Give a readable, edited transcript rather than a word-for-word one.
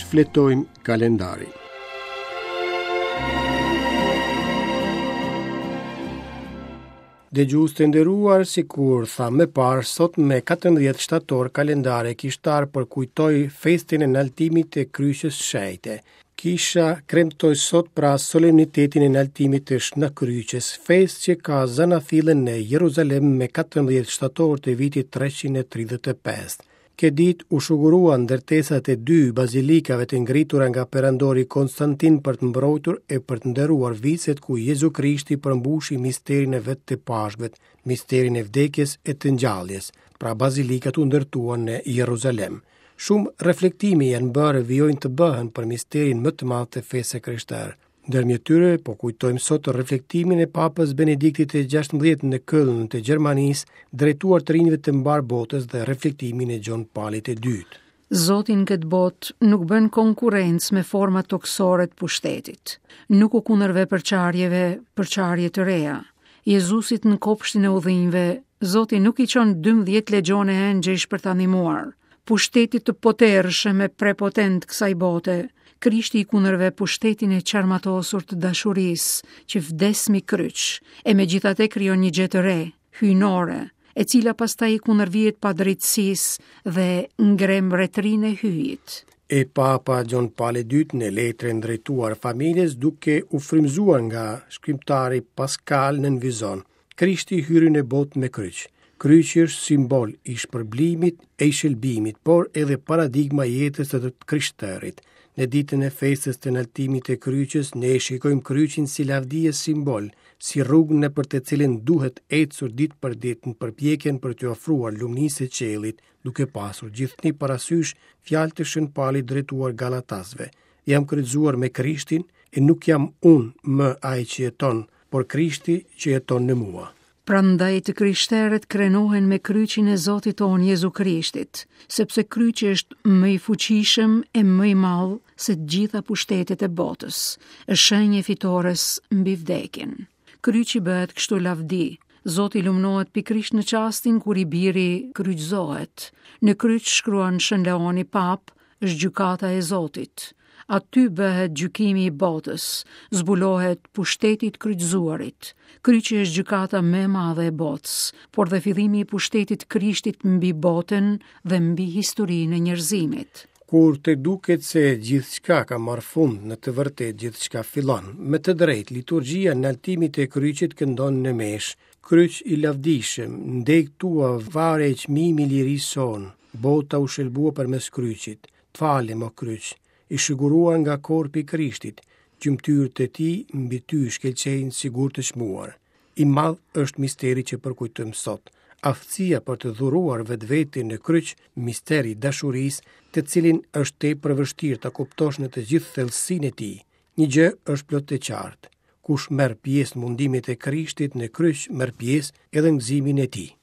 fletojmë kalendarin. Dëgjues të nderuar, sikur tha më parë, sot me 14 shtator kalendari kishtar përkujtoi festin e naltimit të kryqës shenjte. Kisha kremtoi sot pra solemnitetin e naltimit të kryqës, festë që ka zanathillen në Jeruzalem me 14 shtator të vitit 335. Këtë ditë u shugurua ndërtesat e 2 bazilikave të ngritura nga perandori Konstantin për të mbrojtur e për të nderuar vitet ku Jezu Krishti përmbushi misterin e vet të Pashkvet, misterin e vdekjes e të ngjalljes. Pra bazilikat u ndërtuan në Jeruzalem. Shumë reflektimi janë bërë vijojnë të bëhen për misterin më të madh të fesë krishtere. Ndërmjet tyre, po kujtojmë sot reflektimin e Papës Benediktit të 16 në Köln të Gjermanisë, drejtuar të rinjve të mbar botës dhe reflektimin e Gjon Paulit të dytë. Zotin këtë botë nuk bën konkurrencë me format toksore të pushtetit. Nuk u kundërve përçarje të reja. Jezusit në kopshtin e udhënjve, Zoti nuk i çon 12 legjone engjësh për ta ndihmuar. Pushtetit të potershëm e prepotent kësaj bote, Krishti i kundërve pushtetin e qarmatosur të dashurisë që vdes mi kryq, e megjithatë krijon një gjë të re, hyjnore, e cila pastaj i kundërvihet pa drejtësisë dhe ngrem retrin e hyjit. E Papa Gjon Pauli II në letrën drejtuar familjes duke u frymzuar nga shkrimtari Pascal në vizon. Krishti hyri në botë me kryq. Kryqi është simbol i shpërblimit e i shëlbimit, por edhe paradigma jetës të krishterit. Në ditën e festës të naltimit të kryqës, ne shikojmë kryqin si lavdije simbol, si rrugën nëpër të cilën duhet ecur ditë për ditë në përpjekjen për të ofruar lumënisë së qiellit, duke pasur gjithnjë parasysh fjalët e Shën Pauli drejtuar Galatasve. Jam kryqëzuar me Krishtin e nuk jam unë më ai që jeton, por Krishti që jeton në mua. Prandaj të krishterët krenohen me kryqin e Zotit tonë Jezu Krishtit, sepse kryqi është më i fuqishëm e më i madh se të gjitha pushtetet e botës, është shenjë fitores mbi vdekjen. Kryqi bëhet kështu lavdi. Zoti lumnohet pikërisht në çastin kur i biri kryqëzohet. Në kryq shkruan Shën Leoni Pap, është gjykata e Zotit. Aty bëhet gjykimi i botës, zbulohet pushteti i kryqëzuarit. Kryqi është gjykata më e madhe e botës, por dhe fillimi i pushtetit Krishtit mbi botën dhe mbi historinë e njerëzimit. Kur të duket se gjithçka ka marrë fund, në të vërtetë gjithçka fillon. Me të drejtë, liturgjia naltimit e kryqit këndon në mesh. Kryq i lavdishëm, ndeg tua vare e çmimi lirisë son. Bota u shëlbua përmes kryqit. T'falem o kryq, i shiguruar nga korpi i Krishtit, gjymtyrët e tij mbi ty shkëlqejnë sigur të çmuar. I madh është misteri që përkujtojmë sot. Aftësia për të dhuruar vetvetin në kryq, misteri i dashurisë, të cilin është tepër vështirë ta kuptosh në të gjithë thellësinë e tij. Një gjë është plot e qartë. Kush merr pjesë në mundimet e Krishtit në kryq, merr pjesë edhe në gëzimin e tij.